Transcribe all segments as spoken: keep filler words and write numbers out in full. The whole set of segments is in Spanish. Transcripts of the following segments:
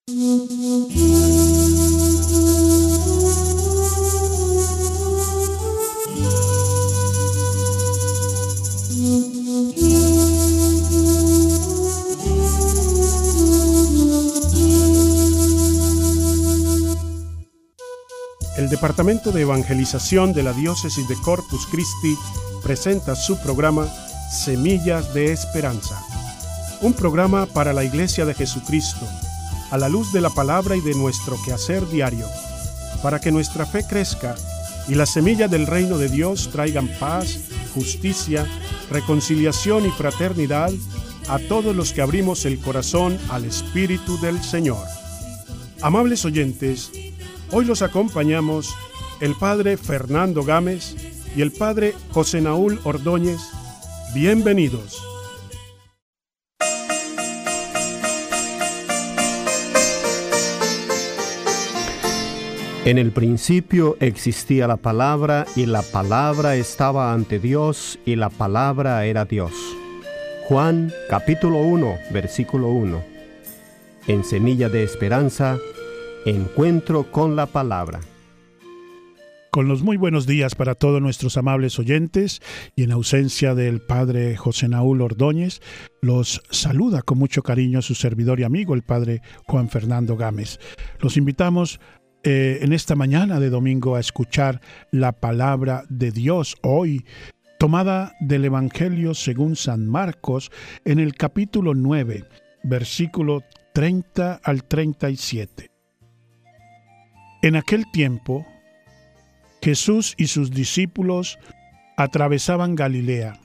El Departamento de Evangelización de la Diócesis de Corpus Christi presenta su programa Semillas de Esperanza, un programa para la Iglesia de Jesucristo, a la luz de la palabra y de nuestro quehacer diario, para que nuestra fe crezca y las semillas del reino de Dios traigan paz, justicia, reconciliación y fraternidad a todos los que abrimos el corazón al Espíritu del Señor. Amables oyentes, hoy los acompañamos el Padre Fernando Gámez y el Padre José Naúl Ordóñez. Bienvenidos. En el principio existía la palabra, y la palabra estaba ante Dios, y la palabra era Dios. Juan capítulo uno, versículo uno. En Semilla de Esperanza, encuentro con la palabra. Con los muy buenos días para todos nuestros amables oyentes, y en ausencia del Padre José Naúl Ordóñez, los saluda con mucho cariño su servidor y amigo, el Padre Juan Fernando Gámez. Los invitamos eh, en esta mañana de domingo a escuchar la palabra de Dios, hoy tomada del Evangelio según San Marcos, en el capítulo nueve, versículo treinta al treinta y siete. En aquel tiempo, Jesús y sus discípulos atravesaban Galilea,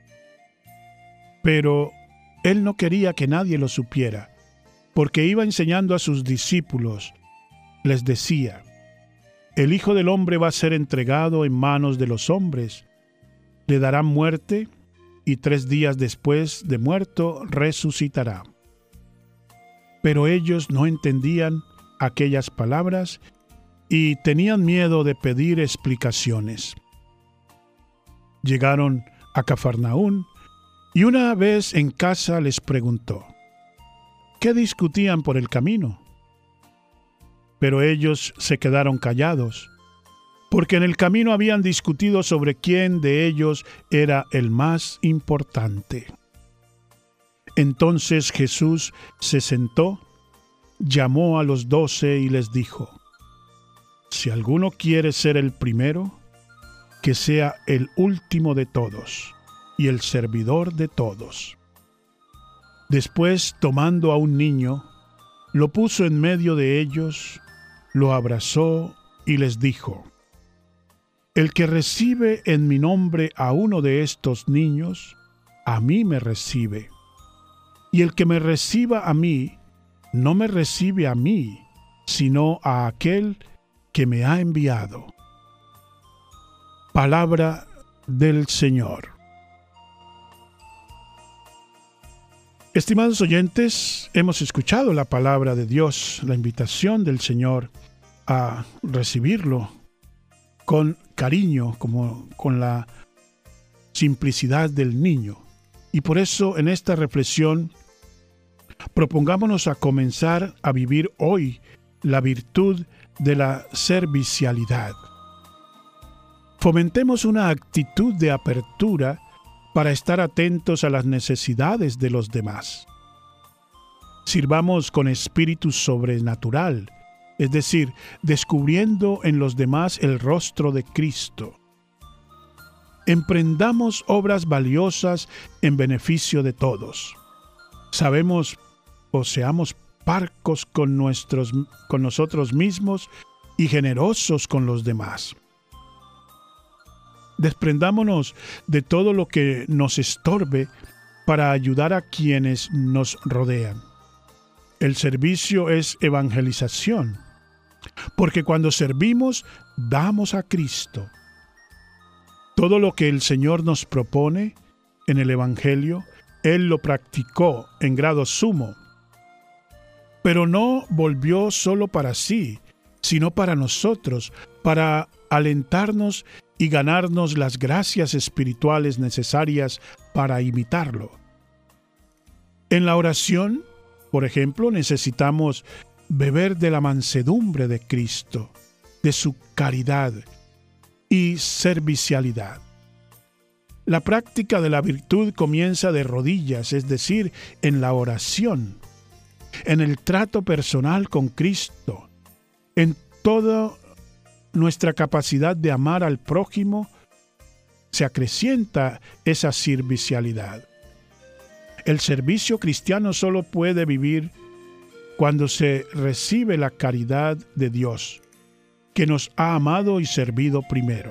pero él no quería que nadie lo supiera, porque iba enseñando a sus discípulos. Les decía: el Hijo del Hombre va a ser entregado en manos de los hombres, le darán muerte, y tres días después de muerto resucitará. Pero ellos no entendían aquellas palabras y tenían miedo de pedir explicaciones. Llegaron a Cafarnaún, y una vez en casa les preguntó: ¿qué discutían por el camino? Pero ellos se quedaron callados, porque en el camino habían discutido sobre quién de ellos era el más importante. Entonces Jesús se sentó, llamó a los doce y les dijo: si alguno quiere ser el primero, que sea el último de todos y el servidor de todos. Después, tomando a un niño, lo puso en medio de ellos, lo abrazó y les dijo: el que recibe en mi nombre a uno de estos niños, a mí me recibe. Y el que me reciba a mí, no me recibe a mí, sino a aquel que me ha enviado. Palabra del Señor. Estimados oyentes, hemos escuchado la palabra de Dios, la invitación del Señor a recibirlo con cariño, como con la simplicidad del niño. Y por eso en esta reflexión propongámonos a comenzar a vivir hoy la virtud de la servicialidad. Fomentemos una actitud de apertura para estar atentos a las necesidades de los demás. Sirvamos con espíritu sobrenatural, es decir, descubriendo en los demás el rostro de Cristo. Emprendamos obras valiosas en beneficio de todos. Sabemos o seamos parcos con, nuestros, con nosotros mismos y generosos con los demás. Desprendámonos de todo lo que nos estorbe para ayudar a quienes nos rodean. El servicio es evangelización, porque cuando servimos, damos a Cristo. Todo lo que el Señor nos propone en el Evangelio, Él lo practicó en grado sumo. Pero no volvió solo para sí, sino para nosotros, para alentarnos y ganarnos las gracias espirituales necesarias para imitarlo. En la oración, por ejemplo, necesitamos beber de la mansedumbre de Cristo, de su caridad y servicialidad. La práctica de la virtud comienza de rodillas, es decir, en la oración, en el trato personal con Cristo, en toda nuestra capacidad de amar al prójimo, se acrecienta esa servicialidad. El servicio cristiano solo puede vivir cuando se recibe la caridad de Dios, que nos ha amado y servido primero.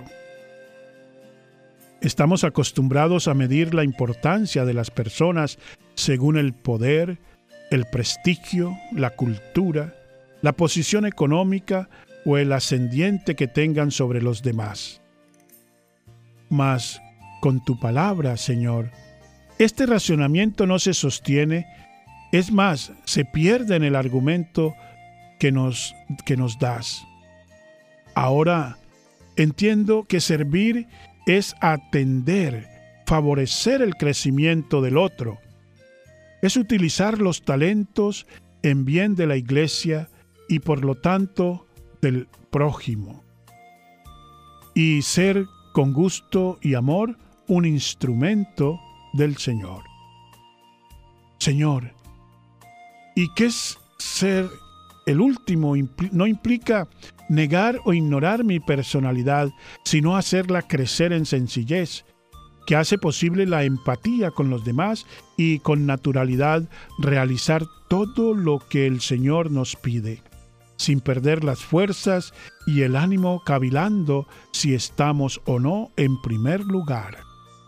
Estamos acostumbrados a medir la importancia de las personas según el poder, el prestigio, la cultura, la posición económica o el ascendiente que tengan sobre los demás. Mas, con tu palabra, Señor, este racionamiento no se sostiene, es más, se pierde en el argumento que nos, que nos das. Ahora entiendo que servir es atender, favorecer el crecimiento del otro. Es utilizar los talentos en bien de la iglesia y por lo tanto del prójimo. Y ser con gusto y amor un instrumento del Señor. Señor, ¿y qué es ser el último? No implica negar o ignorar mi personalidad, sino hacerla crecer en sencillez, que hace posible la empatía con los demás y con naturalidad realizar todo lo que el Señor nos pide, sin perder las fuerzas y el ánimo cavilando si estamos o no en primer lugar.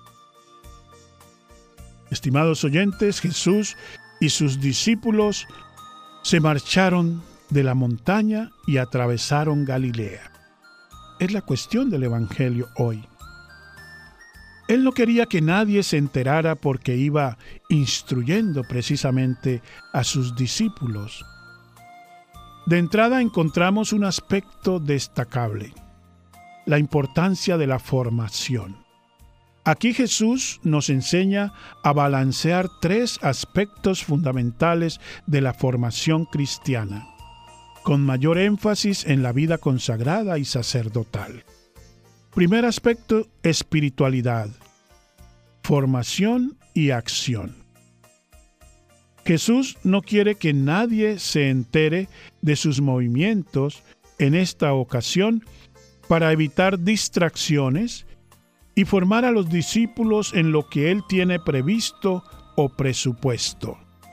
Estimados oyentes, Jesús y sus discípulos se marcharon de la montaña y atravesaron Galilea. Es la cuestión del Evangelio hoy. Él no quería que nadie se enterara porque iba instruyendo precisamente a sus discípulos. De entrada encontramos un aspecto destacable: la importancia de la formación. Aquí Jesús nos enseña a balancear tres aspectos fundamentales de la formación cristiana, con mayor énfasis en la vida consagrada y sacerdotal. Primer aspecto, espiritualidad, formación y acción. Jesús no quiere que nadie se entere de sus movimientos en esta ocasión para evitar distracciones y formar a los discípulos en lo que Él tiene previsto o presupuesto.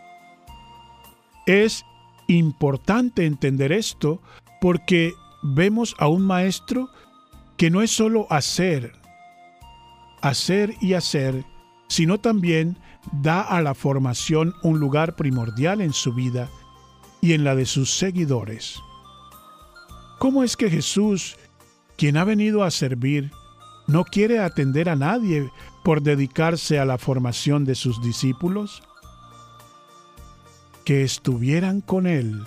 Es importante entender esto porque vemos a un maestro que no es solo hacer, hacer y hacer, sino también da a la formación un lugar primordial en su vida y en la de sus seguidores. ¿Cómo es que Jesús, quien ha venido a servir, no quiere atender a nadie por dedicarse a la formación de sus discípulos? Que estuvieran con Él.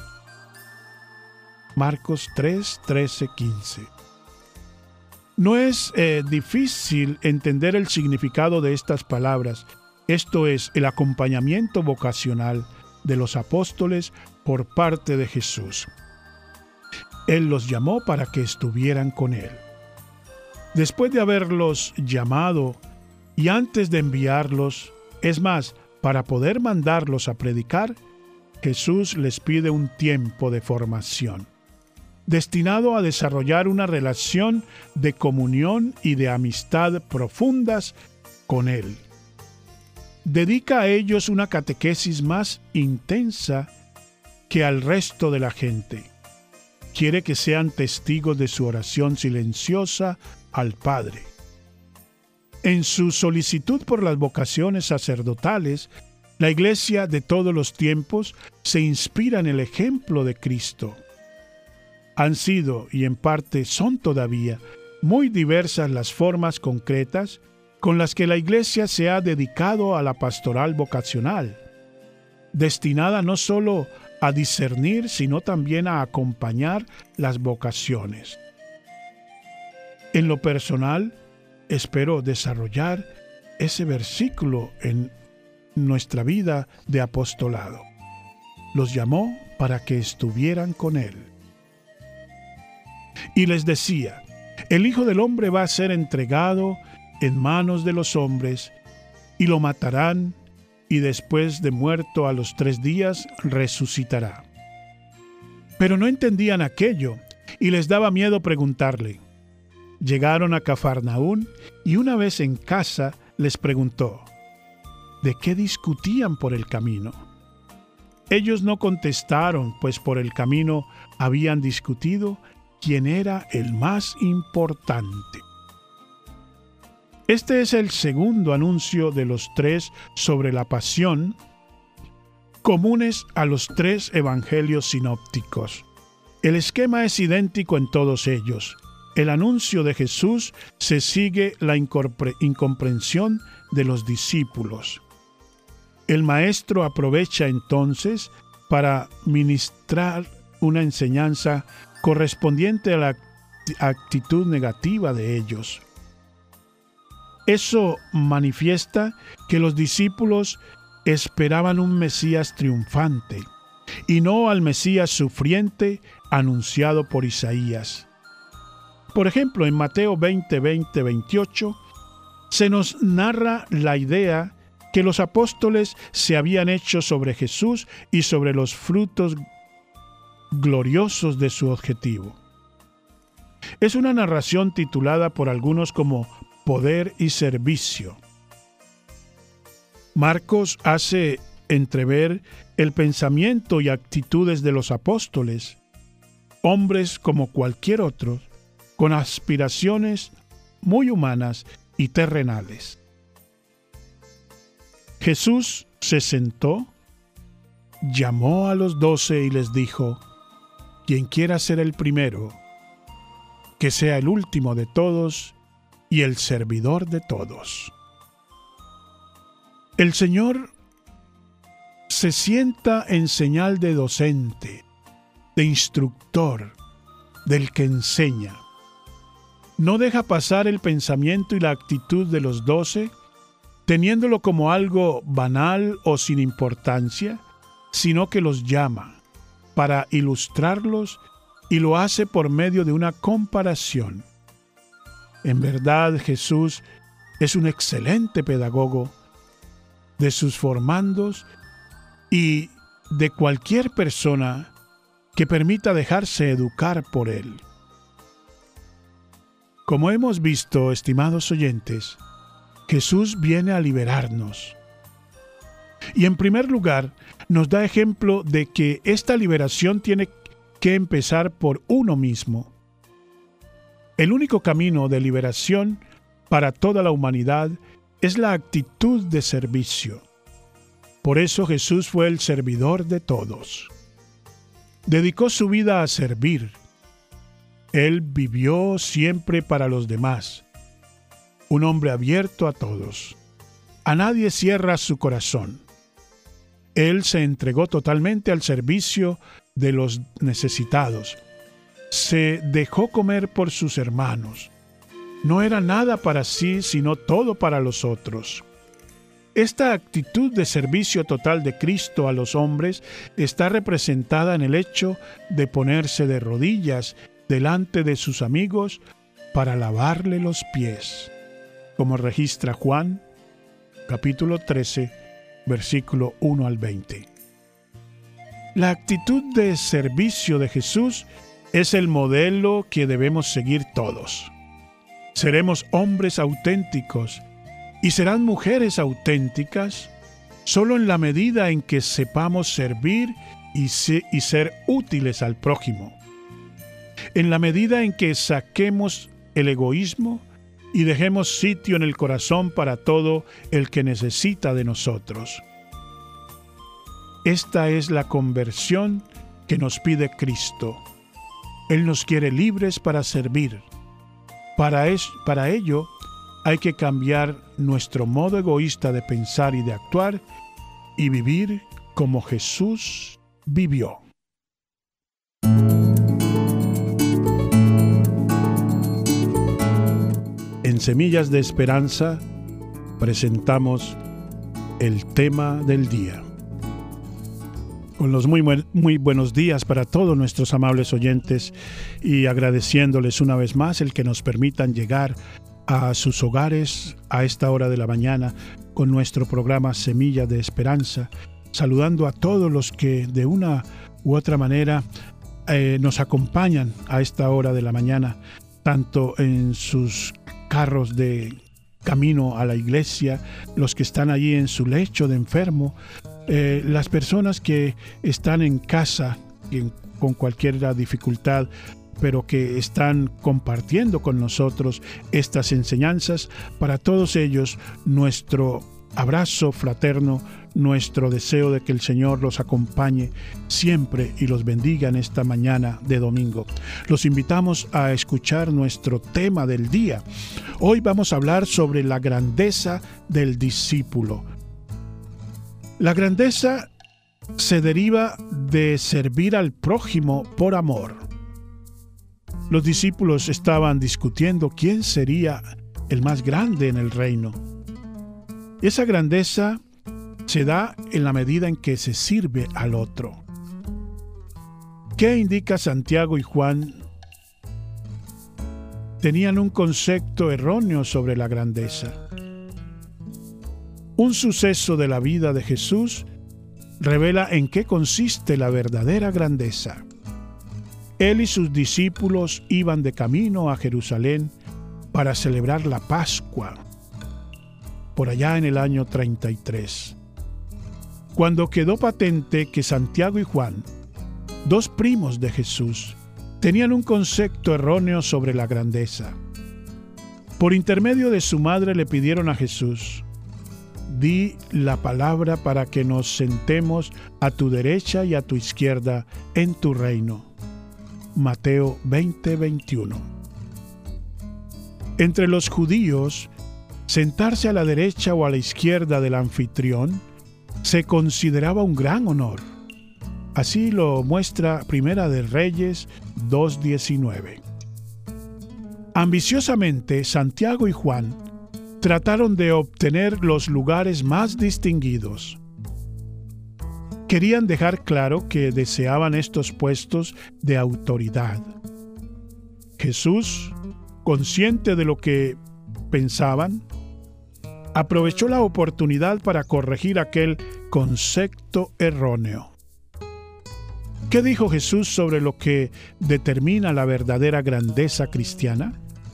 Marcos tres, trece, quince. No es eh, difícil entender el significado de estas palabras, esto es, el acompañamiento vocacional de los apóstoles por parte de Jesús. Él los llamó para que estuvieran con Él. Después de haberlos llamado y antes de enviarlos, es más, para poder mandarlos a predicar, Jesús les pide un tiempo de formación, destinado a desarrollar una relación de comunión y de amistad profundas con Él. Dedica a ellos una catequesis más intensa que al resto de la gente. Quiere que sean testigos de su oración silenciosa al Padre. En su solicitud por las vocaciones sacerdotales, la Iglesia de todos los tiempos se inspira en el ejemplo de Cristo. Han sido, y en parte son todavía, muy diversas las formas concretas con las que la Iglesia se ha dedicado a la pastoral vocacional, destinada no solo a discernir, sino también a acompañar las vocaciones. En lo personal, espero desarrollar ese versículo en nuestra vida de apostolado. Los llamó para que estuvieran con él. Y les decía: el Hijo del Hombre va a ser entregado en manos de los hombres, y lo matarán, y después de muerto a los tres días resucitará. Pero no entendían aquello, y les daba miedo preguntarle. Llegaron a Cafarnaún, y una vez en casa les preguntó: ¿de qué discutían por el camino? Ellos no contestaron, pues por el camino habían discutido quién era el más importante. Este es el segundo anuncio de los tres sobre la pasión, comunes a los tres evangelios sinópticos. El esquema es idéntico en todos ellos. El anuncio de Jesús se sigue la incompre- incomprensión de los discípulos. El maestro aprovecha entonces para ministrar una enseñanza correspondiente a la actitud negativa de ellos. Eso manifiesta que los discípulos esperaban un Mesías triunfante y no al Mesías sufriente anunciado por Isaías. Por ejemplo, en Mateo veinte, veinte, veintiocho, se nos narra la idea que los apóstoles se habían hecho sobre Jesús y sobre los frutos gloriosos de su objetivo. Es una narración titulada por algunos como Poder y Servicio. Marcos hace entrever el pensamiento y actitudes de los apóstoles, hombres como cualquier otro, con aspiraciones muy humanas y terrenales. Jesús se sentó, llamó a los doce y les dijo: quien quiera ser el primero, que sea el último de todos y el servidor de todos. El Señor se sienta en señal de docente, de instructor, del que enseña. No deja pasar el pensamiento y la actitud de los doce, teniéndolo como algo banal o sin importancia, sino que los llama para ilustrarlos, y lo hace por medio de una comparación. En verdad, Jesús es un excelente pedagogo de sus formandos y de cualquier persona que permita dejarse educar por él. Como hemos visto, estimados oyentes, Jesús viene a liberarnos. Y en primer lugar, nos da ejemplo de que esta liberación tiene que empezar por uno mismo. El único camino de liberación para toda la humanidad es la actitud de servicio. Por eso Jesús fue el servidor de todos. Dedicó su vida a servir. Él vivió siempre para los demás. Un hombre abierto a todos. A nadie cierra su corazón. Él se entregó totalmente al servicio de los necesitados. Se dejó comer por sus hermanos. No era nada para sí, sino todo para los otros. Esta actitud de servicio total de Cristo a los hombres está representada en el hecho de ponerse de rodillas delante de sus amigos para lavarle los pies, como registra Juan, capítulo trece, versículo uno al veinte. La actitud de servicio de Jesús es el modelo que debemos seguir todos. Seremos hombres auténticos y serán mujeres auténticas solo en la medida en que sepamos servir y, se, y ser útiles al prójimo. En la medida en que saquemos el egoísmo y dejemos sitio en el corazón para todo el que necesita de nosotros. Esta es la conversión que nos pide Cristo. Él nos quiere libres para servir. Para, es, para ello hay que cambiar nuestro modo egoísta de pensar y de actuar y vivir como Jesús vivió. En Semillas de Esperanza presentamos el tema del día. Con los muy, muy buenos días para todos nuestros amables oyentes y agradeciéndoles una vez más el que nos permitan llegar a sus hogares a esta hora de la mañana con nuestro programa Semillas de Esperanza, saludando a todos los que de una u otra manera eh, nos acompañan a esta hora de la mañana, tanto en sus carros de camino a la iglesia, los que están allí en su lecho de enfermo, Eh, las personas que están en casa en, con cualquier dificultad, pero que están compartiendo con nosotros estas enseñanzas, para todos ellos nuestro abrazo fraterno, nuestro deseo de que el Señor los acompañe siempre y los bendiga en esta mañana de domingo. Los invitamos a escuchar nuestro tema del día. Hoy vamos a hablar sobre la grandeza del discípulo. La grandeza se deriva de servir al prójimo por amor. Los discípulos estaban discutiendo quién sería el más grande en el reino. Esa grandeza se da en la medida en que se sirve al otro. ¿Qué indica Santiago y Juan? Tenían un concepto erróneo sobre la grandeza. Un suceso de la vida de Jesús revela en qué consiste la verdadera grandeza. Él y sus discípulos iban de camino a Jerusalén para celebrar la Pascua, por allá en el año treinta y tres. Cuando quedó patente que Santiago y Juan, dos primos de Jesús, tenían un concepto erróneo sobre la grandeza. Por intermedio de su madre le pidieron a Jesús: di la palabra para que nos sentemos a tu derecha y a tu izquierda en tu reino. Mateo veinte, veintiuno. Entre los judíos, sentarse a la derecha o a la izquierda del anfitrión se consideraba un gran honor. Así lo muestra Primera de Reyes dos diecinueve. Ambiciosamente, Santiago y Juan trataron de obtener los lugares más distinguidos. Querían dejar claro que deseaban estos puestos de autoridad. Jesús, consciente de lo que pensaban, aprovechó la oportunidad para corregir aquel concepto erróneo. ¿Qué dijo Jesús sobre lo que determina la verdadera grandeza cristiana?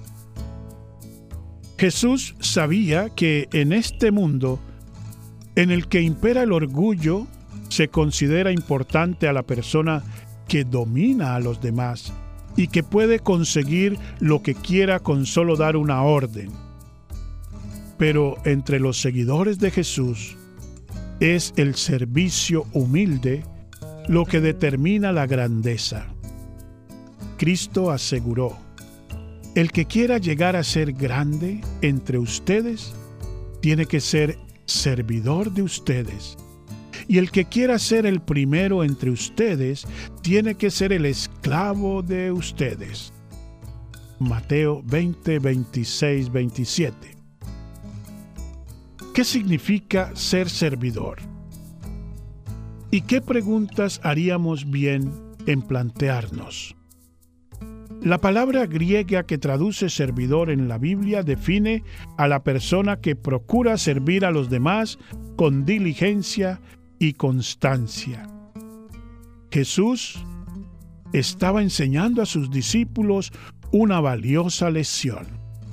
Jesús sabía que en este mundo, en el que impera el orgullo, se considera importante a la persona que domina a los demás y que puede conseguir lo que quiera con solo dar una orden. Pero entre los seguidores de Jesús, es el servicio humilde lo que determina la grandeza. Cristo aseguró: el que quiera llegar a ser grande entre ustedes, tiene que ser servidor de ustedes. Y el que quiera ser el primero entre ustedes, tiene que ser el esclavo de ustedes. Mateo veinte, veintiséis, veintisiete. ¿Qué significa ser servidor? ¿Y qué preguntas haríamos bien en plantearnos? La palabra griega que traduce servidor en la Biblia define a la persona que procura servir a los demás con diligencia y constancia. Jesús estaba enseñando a sus discípulos una valiosa lección.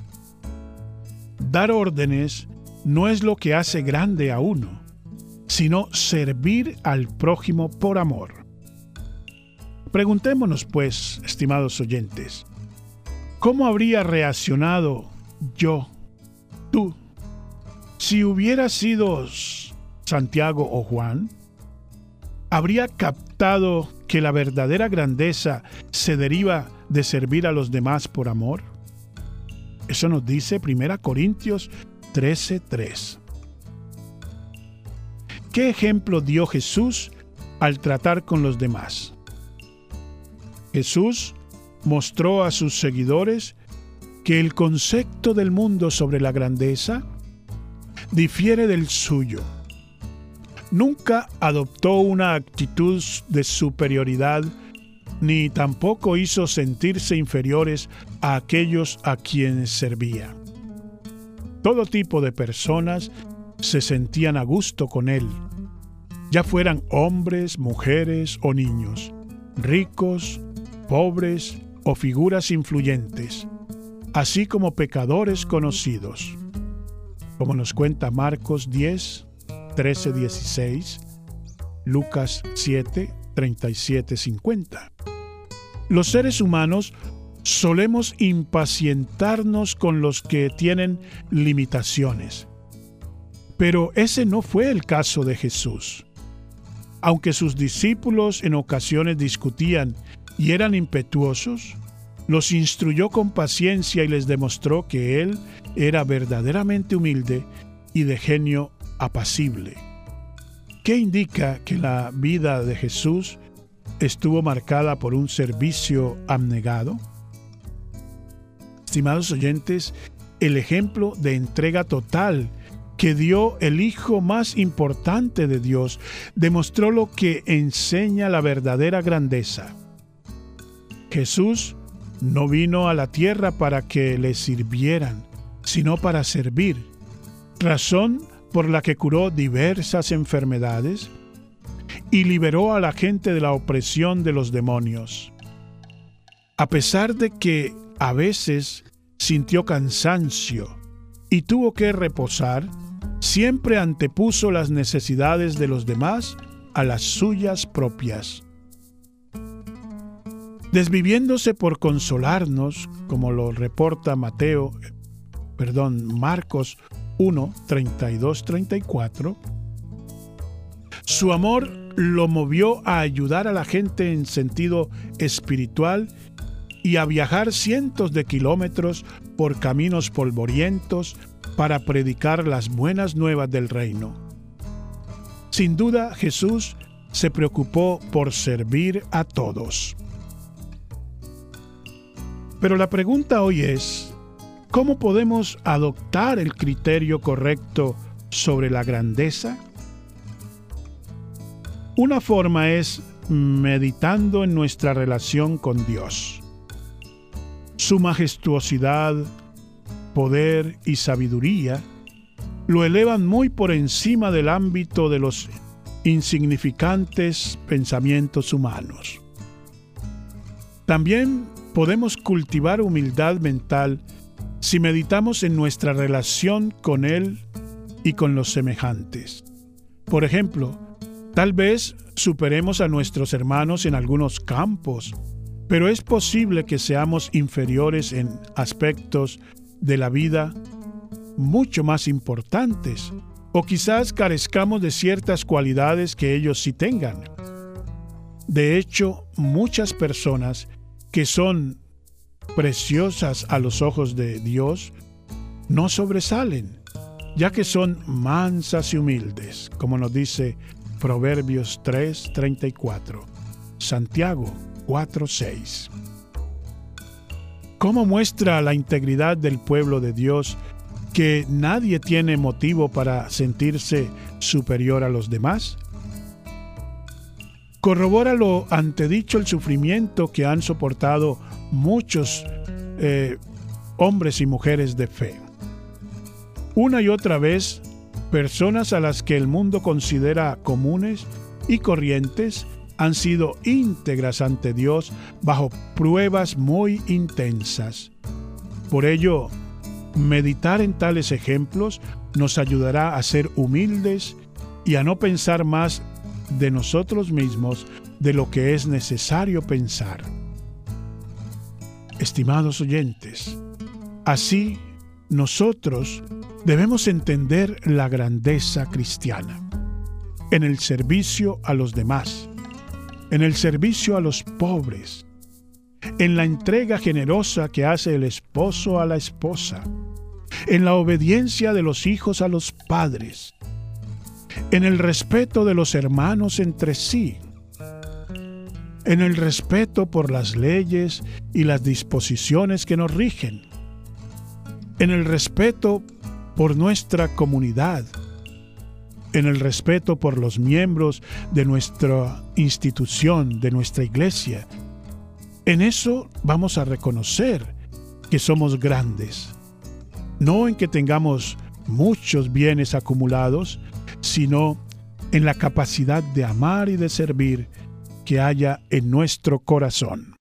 Dar órdenes no es lo que hace grande a uno, sino servir al prójimo por amor. Preguntémonos, pues, estimados oyentes, ¿cómo habría reaccionado yo, tú, si hubiera sido Santiago o Juan? ¿Habría captado que la verdadera grandeza se deriva de servir a los demás por amor? Eso nos dice Primera Corintios trece, tres. ¿Qué ejemplo dio Jesús al tratar con los demás? Jesús mostró a sus seguidores que el concepto del mundo sobre la grandeza difiere del suyo. Nunca adoptó una actitud de superioridad, ni tampoco hizo sentirse inferiores a aquellos a quienes servía. Todo tipo de personas se sentían a gusto con él, ya fueran hombres, mujeres o niños, ricos, pobres o figuras influyentes, así como pecadores conocidos, como nos cuenta Marcos diez, trece, dieciséis, Lucas siete, treinta y siete, cincuenta. Los seres humanos solemos impacientarnos con los que tienen limitaciones, pero ese no fue el caso de Jesús. Aunque sus discípulos en ocasiones discutían y eran impetuosos, los instruyó con paciencia y les demostró que Él era verdaderamente humilde y de genio apacible. ¿Qué indica que la vida de Jesús estuvo marcada por un servicio abnegado? Estimados oyentes, el ejemplo de entrega total que dio el Hijo más importante de Dios demostró lo que enseña la verdadera grandeza. Jesús no vino a la tierra para que le sirvieran, sino para servir, razón por la que curó diversas enfermedades y liberó a la gente de la opresión de los demonios. A pesar de que a veces sintió cansancio y tuvo que reposar, siempre antepuso las necesidades de los demás a las suyas propias. Desviviéndose por consolarnos, como lo reporta Mateo, perdón, Marcos uno, treinta y dos, treinta y cuatro, su amor lo movió a ayudar a la gente en sentido espiritual y a viajar cientos de kilómetros por caminos polvorientos para predicar las buenas nuevas del reino. Sin duda, Jesús se preocupó por servir a todos. Pero la pregunta hoy es, ¿cómo podemos adoptar el criterio correcto sobre la grandeza? Una forma es meditando en nuestra relación con Dios. Su majestuosidad, poder y sabiduría lo elevan muy por encima del ámbito de los insignificantes pensamientos humanos. También podemos cultivar humildad mental si meditamos en nuestra relación con Él y con los semejantes. Por ejemplo, tal vez superemos a nuestros hermanos en algunos campos, pero es posible que seamos inferiores en aspectos de la vida mucho más importantes, o quizás carezcamos de ciertas cualidades que ellos sí tengan. De hecho, muchas personas que son preciosas a los ojos de Dios no sobresalen, ya que son mansas y humildes, como nos dice Proverbios tres, treinta y cuatro, Santiago cuatro, seis. ¿Cómo muestra la integridad del pueblo de Dios que nadie tiene motivo para sentirse superior a los demás? Corrobora lo antedicho el sufrimiento que han soportado muchos eh, hombres y mujeres de fe. Una y otra vez, personas a las que el mundo considera comunes y corrientes han sido íntegras ante Dios bajo pruebas muy intensas. Por ello, meditar en tales ejemplos nos ayudará a ser humildes y a no pensar más de nosotros mismos de lo que es necesario pensar. Estimados oyentes, así nosotros debemos entender la grandeza cristiana en el servicio a los demás, en el servicio a los pobres, en la entrega generosa que hace el esposo a la esposa, en la obediencia de los hijos a los padres, en el respeto de los hermanos entre sí, en el respeto por las leyes y las disposiciones que nos rigen, en el respeto por nuestra comunidad, en el respeto por los miembros de nuestra institución, de nuestra iglesia. En eso vamos a reconocer que somos grandes, no en que tengamos muchos bienes acumulados, sino en la capacidad de amar y de servir que haya en nuestro corazón.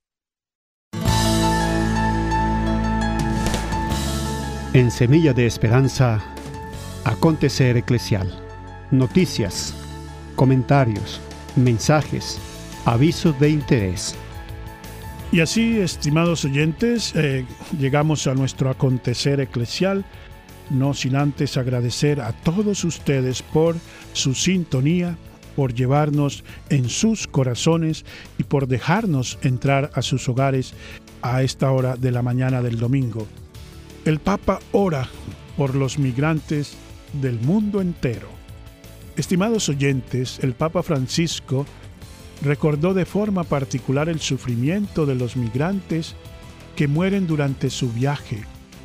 En Semilla de Esperanza, acontecer eclesial. Noticias, comentarios, mensajes, avisos de interés. Y así, estimados oyentes, eh, llegamos a nuestro acontecer eclesial, no sin antes agradecer a todos ustedes por su sintonía, por llevarnos en sus corazones y por dejarnos entrar a sus hogares a esta hora de la mañana del domingo. El Papa ora por los migrantes del mundo entero. Estimados oyentes, el Papa Francisco recordó de forma particular el sufrimiento de los migrantes que mueren durante su viaje,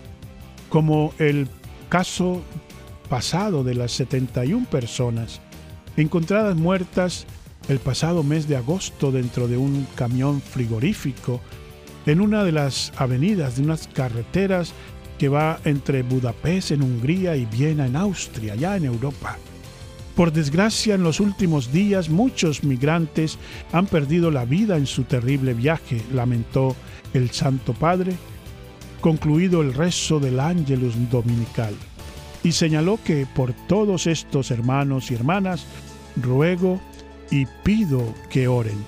como el caso pasado de las setenta y una personas encontradas muertas el pasado mes de agosto dentro de un camión frigorífico en una de las avenidas de unas carreteras que va entre Budapest en Hungría y Viena en Austria, ya en Europa. Por desgracia, en los últimos días muchos migrantes han perdido la vida en su terrible viaje, lamentó el Santo Padre, concluido el rezo del Ángelus Dominical, y señaló que por todos estos hermanos y hermanas ruego y pido que oren.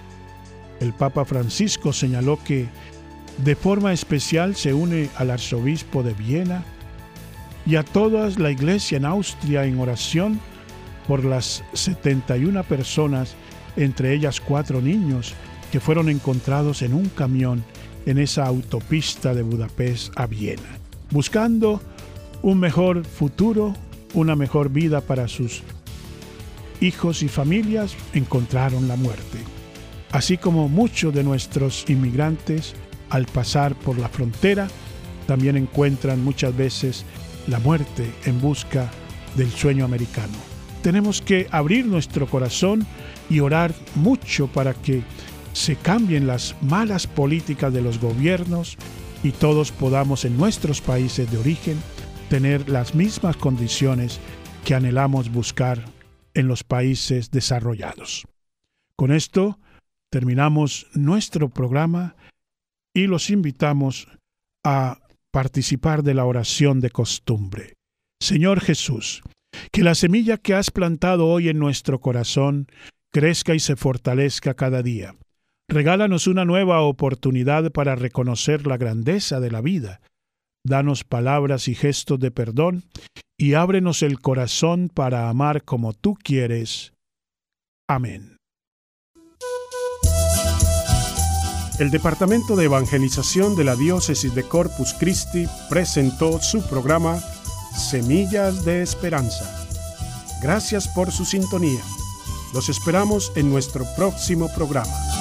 El Papa Francisco señaló que de forma especial se une al arzobispo de Viena y a toda la iglesia en Austria en oración por las setenta y una personas, entre ellas cuatro niños, que fueron encontrados en un camión en esa autopista de Budapest a Viena, buscando un mejor futuro, una mejor vida para sus hijos y familias. Encontraron la muerte. Así como muchos de nuestros inmigrantes, al pasar por la frontera, también encuentran muchas veces la muerte en busca del sueño americano. Tenemos que abrir nuestro corazón y orar mucho para que se cambien las malas políticas de los gobiernos y todos podamos en nuestros países de origen tener las mismas condiciones que anhelamos buscar en los países desarrollados. Con esto terminamos nuestro programa y los invitamos a participar de la oración de costumbre. Señor Jesús, que la semilla que has plantado hoy en nuestro corazón crezca y se fortalezca cada día. Regálanos una nueva oportunidad para reconocer la grandeza de la vida. Danos palabras y gestos de perdón y ábrenos el corazón para amar como tú quieres. Amén. El Departamento de Evangelización de la Diócesis de Corpus Christi presentó su programa Semillas de Esperanza. Gracias por su sintonía. Los esperamos en nuestro próximo programa.